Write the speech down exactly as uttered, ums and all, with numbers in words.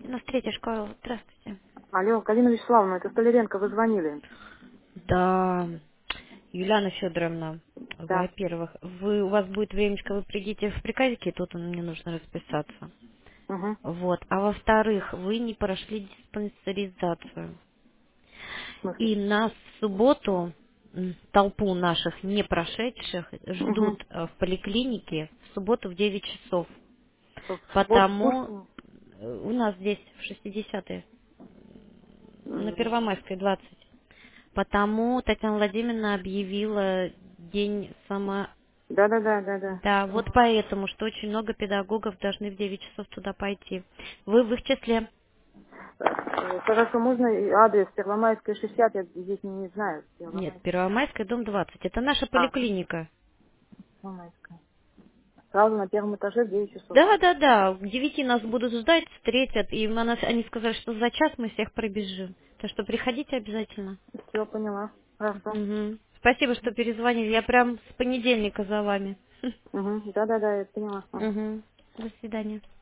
На третья школа. Здравствуйте. Алло, Галина Вячеславовна, это Столяренко, вы звонили. Да, Юлиана Федоровна, Да. во-первых, вы, у вас будет времечко, вы придите в приказике, тут мне нужно расписаться. Угу. Вот. А во-вторых, вы не прошли диспансеризацию. В смысле? И нас в субботу, м, толпу наших не прошедших, Угу. ждут э, в поликлинике в субботу в девять часов. В субботу в Потому Пушкине? э, у нас здесь в шестидесятые, на М, Первомайской двадцать. Потому Татьяна Владимировна объявила день само... Да-да-да, да-да. Да, вот Мгм. поэтому, что очень много педагогов должны в девять часов туда пойти. Вы в их числе? Э, Хорошо, можно и адрес Первомайская шестьдесят, я здесь не, не знаю. Нет, Первомайская. Первомайская, дом двадцать. Это наша А, поликлиника. Первомайская. Сразу на первом этаже в девять часов. Да, да, да. К девяти нас будут ждать, встретят. И она- они сказали, что за час мы всех пробежим. Так что приходите обязательно. Все, поняла. Хорошо. Мгм. Спасибо, что перезвонили. Я прям с понедельника за вами. Угу. Да-да-да, я поняла. Ага. Мгм. До свидания.